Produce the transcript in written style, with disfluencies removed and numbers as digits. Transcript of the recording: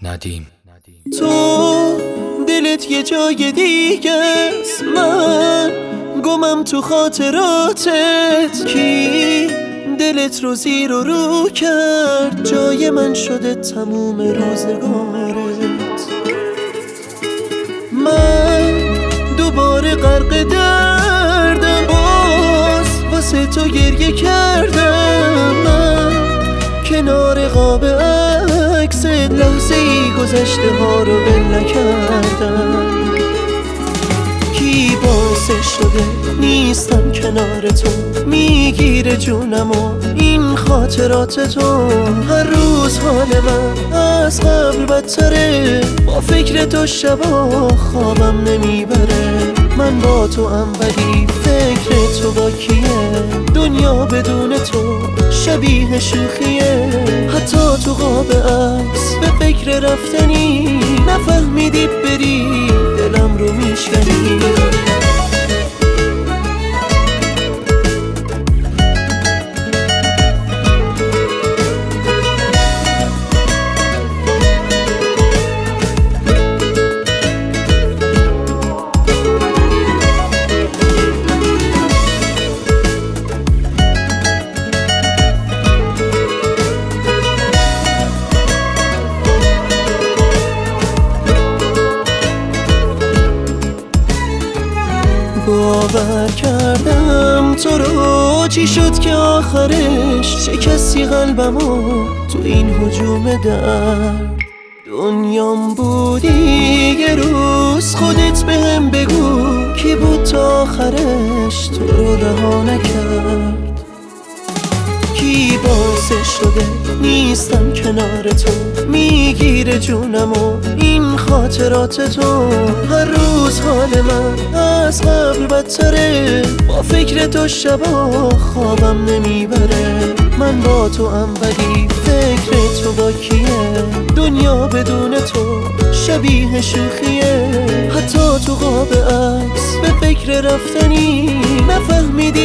ندیم. تو دلت یه جای دیگه است، من گمم تو خاطراتت. کی دلت رو زیر و رو کرد، جای من شده تموم روزگارت. من دوباره غرق دردم، باز واسه تو گریه کردم. من کنار قاب عکست لحظه ای گذشته ها رو ول نکردم. کی باعث شده نیستم کنار تو، میگیره جونم و این خاطرات تو. هر روز حال من از قبل بدتره، با فکر تو شبا خوابم نمیبره. من با تو ام ولی فکر تو با کیه؟ دنیا بدون تو شبیه شوخیه. حتی تو قاب عکس به فکر رفتنی، نفهمیدی بری دلم رو میشکنی. باور کردم تو رو، چی شد که آخرش شکستی قلبمو تو این هجوم درد. دنیام بودی یه روز، خودت بهم بگو کی بود تا آخرش تو رو رها نکرد. کی باعث شده نیستم کنار تو، میگیره جونم و این خاطرات تو. هر روز حال من از قبل بدتره، با فکر تو شبا خوابم نمیبره. من با تو ام ولی فکر تو با کیه؟ دنیا بدون تو شبیه شوخیه. حتی تو قاب عکس به فکر رفتنی، نفهمیدی